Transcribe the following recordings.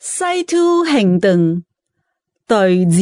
西土行動第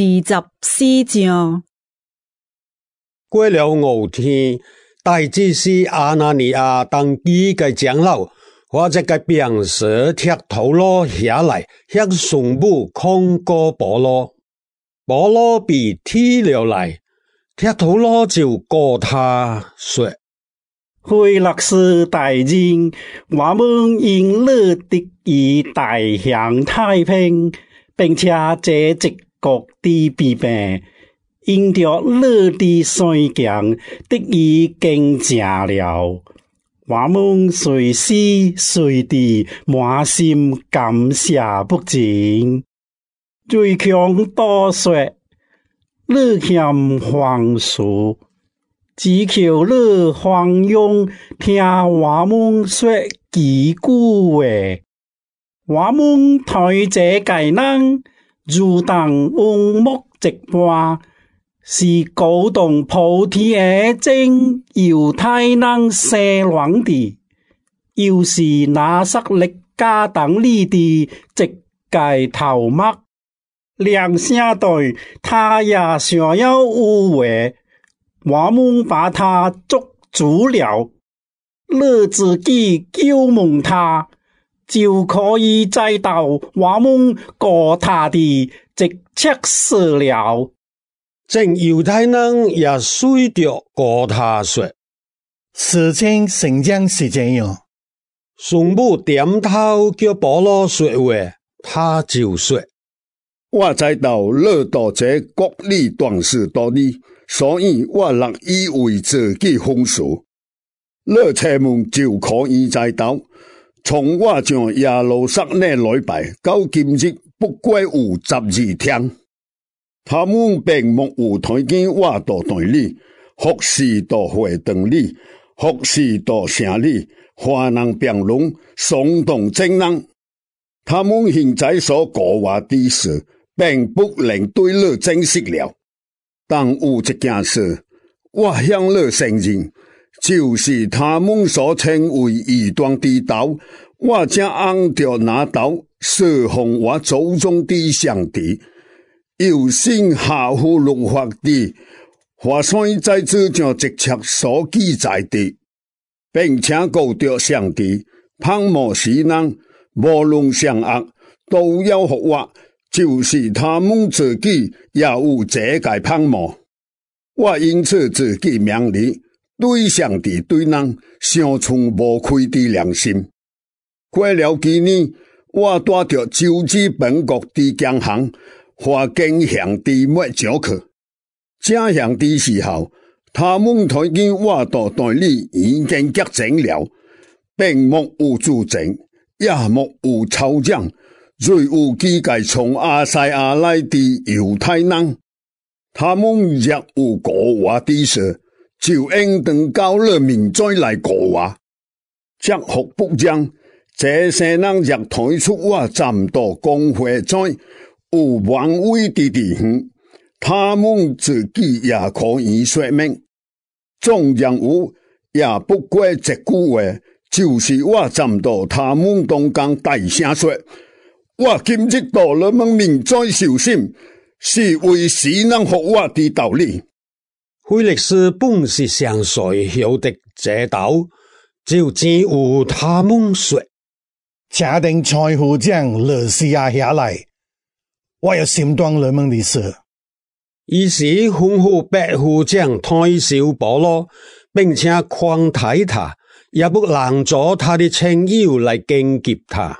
24章。 過了5天，大祭司阿拿尼亞當幾個長老，或者個兵士踢頭羅下來，向上部控告保羅。保羅被踢了來，踢頭羅就告他說： 腓力斯大人，我們應樂得以大享太平，並且這直國的避病，因着樂的衰強得以更加了。我們隨時隨地滿心感謝不盡，最強多說，樂欠黃書。只求你放用聽我們說幾句話，我們對這個人如同用木直話，是高動普天正猶太人寫亂的，又是拿撒勒家當裡的直界頭目，兩相對他也想要誤會。我們把他捉住了，你自己救蒙他，就可以知道我們告他的直切事了。 正猶太人也隨着告他說： 事情真正是這樣。 上部點頭叫保羅說話，他就說： 我知道你到這國裡斷事多哩。所以我樂意為自己奉事，你出門就可以知道，從我從耶路撒冷來拜到今日不過有12天，他們並沒有睇見我到隊裡，或是到會堂裡，或是到城裡，華人辯論，聳動正人，他們現在所告我的事，並不能對你證實了。但有一件事，我向你承認，就是他們所稱為異端的道，我將按着那道侍奉我祖宗的上帝，又信合乎律法的，話雖在這章直切所記載的，並且告着上帝，盼望世人無論善惡，都要學我。就是他們自己也有這個盼望，我因此自己命里對上帝對人相存無愧的良心。過了幾年，我帶着周至本國的強行和敬祥的末上去，正祥的時候，他們睇見我到隊裡已經結整了，並沒有助證，也沒有抽獎。最有幾個從亞西亞來的猶太人，他們也有告我的事，就應當交了民再來告我。這學不講，這些人也推出我站到公會在有王位的地方，他們自己也可以說明。眾人物也不過這句話，就是我站到他們當中大聲說。我今日到你們民再小心，是為使人學我的道理。 腓力斯本是上誰曉得這道，就只有他們說， 假定財富將勒西亞下來，我要審斷你們的事。 於是吩咐百夫長推銷保羅，並且狂睇他，也不攔阻他的親友來攻擊他。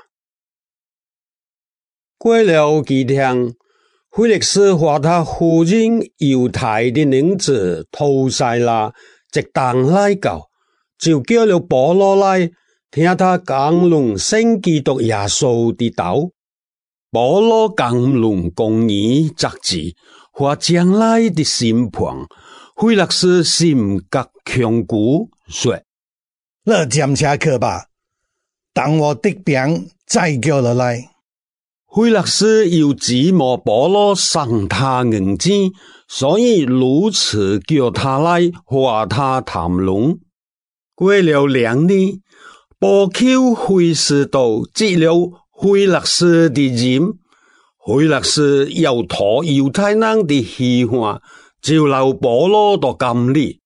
過了幾天，腓力斯和他夫人猶太的女子土塞拉直當來告，就叫了保羅來聽他講論聖基督耶穌的道。保羅講論公義責治和將來的審判，腓力斯心覺強固，說： 你檢查去吧，等我的病再叫你來。 腓力斯又指望保羅賞他銀子，所以如此叫他來和他談論。過了2年，波丘會士都接了腓力斯的人，腓力斯要讨犹太人的喜欢，就留保罗到监里。